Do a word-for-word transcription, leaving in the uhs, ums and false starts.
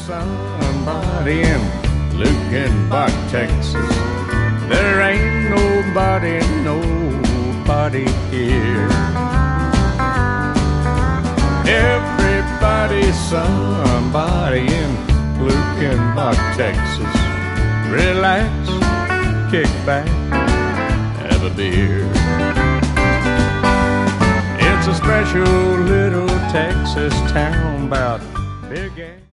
somebody in Luckenbach, Texas. There ain't nobody, nobody here. Everybody's somebody in Luckenbach, Texas. Relax, kick back, have a beer. It's a special little Texas town about big game.